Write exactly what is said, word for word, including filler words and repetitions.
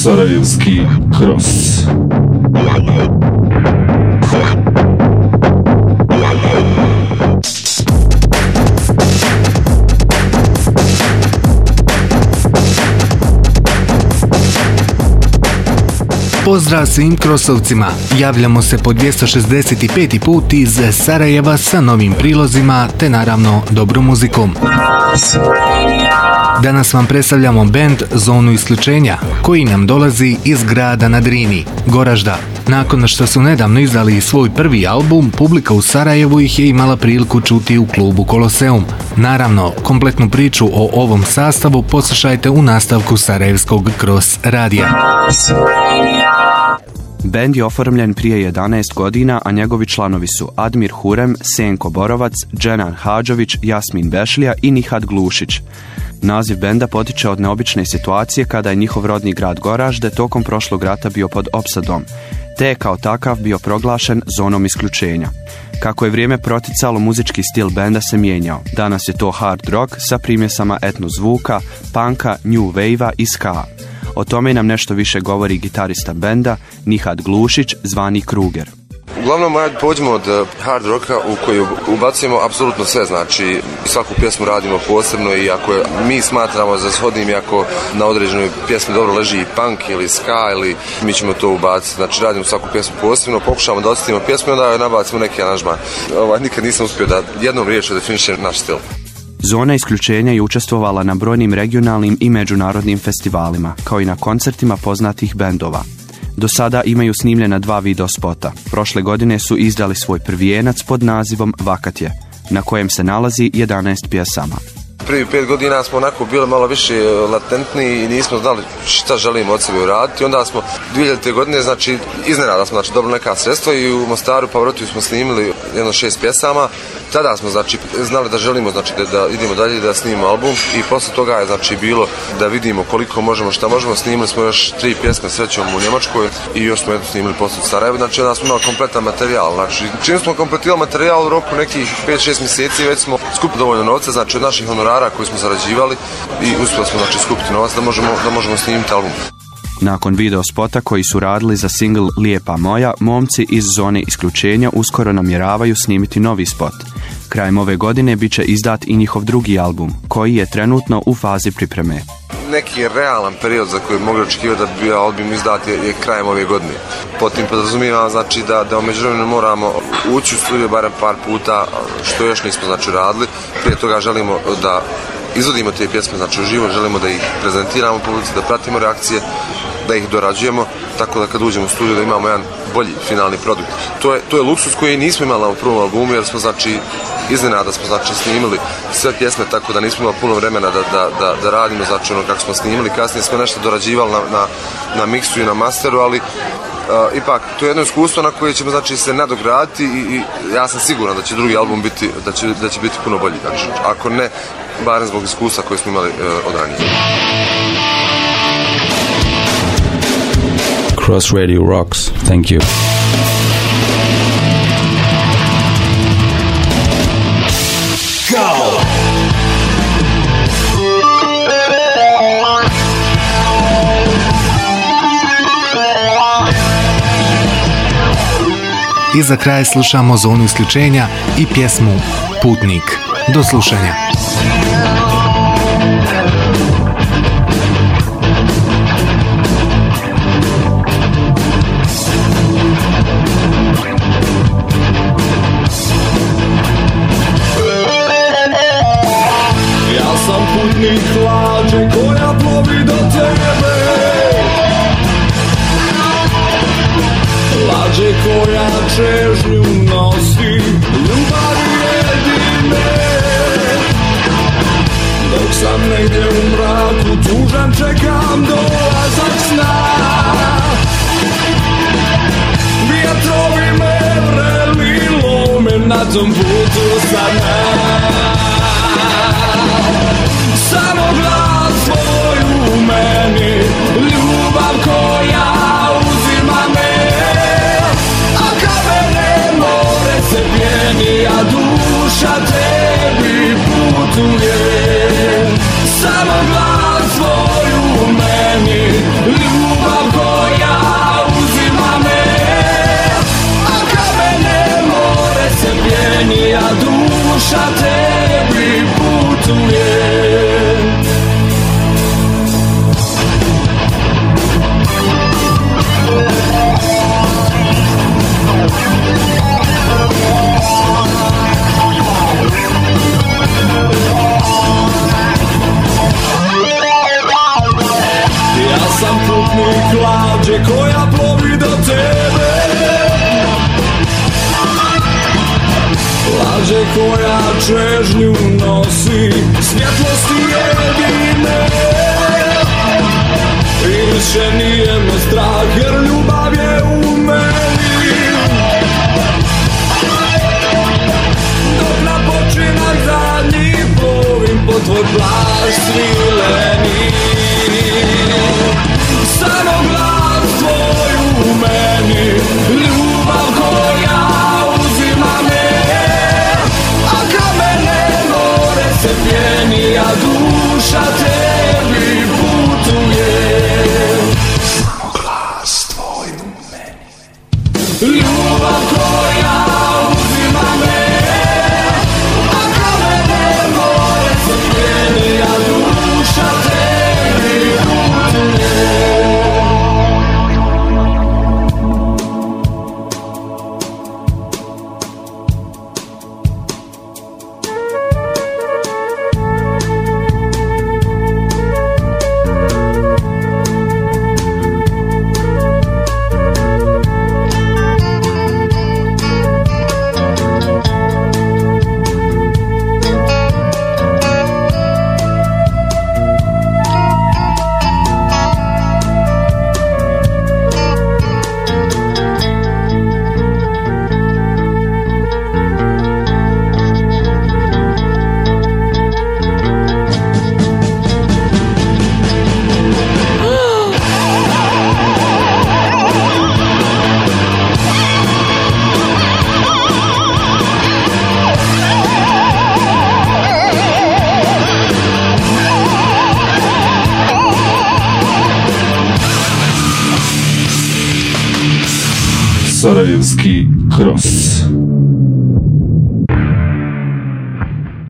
Sarajevski Cross. Pozdrav svim krosovcima, javljamo se po dvjesto šezdeset peti put iz Sarajeva sa novim prilozima te naravno dobrom muzikom. Danas vam predstavljamo bend Zonu isključenja, koji nam dolazi iz grada na Drini, Goražda. Nakon što su nedavno izdali svoj prvi album, publika u Sarajevu ih je imala priliku čuti u klubu Koloseum. Naravno, kompletnu priču o ovom sastavu poslušajte u nastavku Sarajevskog Cross radija. Bend je oformljen prije jedanaest godina, a njegovi članovi su Admir Hurem, Senko Borovac, Dženan Hadžović, Jasmin Bešlija i Nihad Glušić. Naziv benda potiče od neobične situacije kada je njihov rodni grad Goražde tokom prošlog rata bio pod opsadom, te je kao takav bio proglašen zonom isključenja. Kako je vrijeme proticalo, muzički stil benda se mijenjao. Danas je to hard rock sa primjesama etno zvuka, punka, new wave-a i ska. O tome nam nešto više govori gitarista benda Nihad Glušić, zvani Kruger. Uglavnom, ajde pođemo od hard rocka u koji ubacujemo apsolutno sve, znači svaku pjesmu radimo posebno i ako je, mi smatramo za shodnim i ako na određenoj pjesmi dobro leži i punk ili ska ili mi ćemo to ubaciti, znači radimo svaku pjesmu posebno, pokušamo da osjetimo pjesmu i onda nabacimo neki aranžman. Ovaj, nikad nisam uspio da jednom riječju definišem naš stil. Zona isključenja je učestvovala na brojnim regionalnim i međunarodnim festivalima, kao i na koncertima poznatih bendova. Do sada imaju snimljena dva video spota. Prošle godine su izdali svoj prvijenac pod nazivom Vakatje, na kojem se nalazi jedanaest pjesama. Prvi pet godina smo onako bili malo više latentni i nismo znali šta želimo od sebe uraditi. Onda smo dvije hiljadite godine, znači iznenada smo znači, dobili neka sredstva i u Mostaru Pavrotiju smo snimili jedno šest pjesama. Tada smo znači znali da želimo znači da, da idemo dalje da snimimo album i posle toga je znači bilo da vidimo koliko možemo, šta možemo. Snimili smo još tri pjesme srećom u Njemačkoj i još smo jedno snimili posle u Sarajevu. Znači onda smo imali kompletan materijal. Znači čim smo kompletirali materijal u roku nekih pet šest mjeseci već smo skupili dovoljno novca, znači od naših honorara koji smo zarađivali i uspjeli smo znači skupiti novac da možemo da možemo snimiti album. Nakon video spota koji su radili za singl Lijepa moja, momci iz Zone isključenja uskoro namjeravaju snimiti novi spot. Krajem ove godine bit će izdat i njihov drugi album, koji je trenutno u fazi pripreme. Neki realan period za koji mogu očekivati da bi bio album izdat je, je krajem ove godine. Po tim podrazumijevam znači da, da u međuvremenu moramo ući u studio barem par puta, što još nismo znači radili. Prije toga želimo da izvodimo te pjesme znači uživo, želimo da ih prezentiramo publici, da pratimo reakcije, da ih dorađujemo, tako da kad uđemo u studio da imamo jedan bolji finalni produkt. To je, to je luksus koji nismo imali na prvom albumu jer smo znači iznenada smo znači snimili sve pjesme tako da nismo imali puno vremena da, da, da, da radimo znači ono kako smo snimili. Kasnije smo nešto dorađivali na, na, na miksu i na masteru, ali Uh, ipak, to je jedno iskustvo na koje ćemo znači se nadograditi i, i ja sam siguran da će drugi album biti, da će, da će biti puno bolji, znači, ako ne, barem zbog iskustva koje smo imali uh, od ranije. Cross Radio rocks. Thank you. Go! I za kraj slušamo Zonu isključenja i pjesmu Putnik. Do slušanja. Ja sam putnik lađe koja plovi do tebe, lađe koja čežnju nosi ljubavi jedine. Dok sam negdje u mraku tužan čekam dolazak sna, vjetrovi me vreli lome na tom putu sada. Samo glas tvoj u meni, ljubav koja uzima me, a kamene more se pjeni, a duša tebi putuje. Samo glas tvoj u meni, ljubav laže koja plovi do tebe, laže koja čežnju nosi svjetlosti jedine. Više nije me strah jer ljubav je u meni. Dok na počinak zadnji plovim po tvoj plaž svileni, samo glas tvoj u meni, ljubav koja uzima me, a kamene more se pjeni, a duša tebi putuje. Samo glas tvoj u meni, ljubav koja uzima me, a kamene more se pjeni, a duša tebi putuje. Sarajevski cross.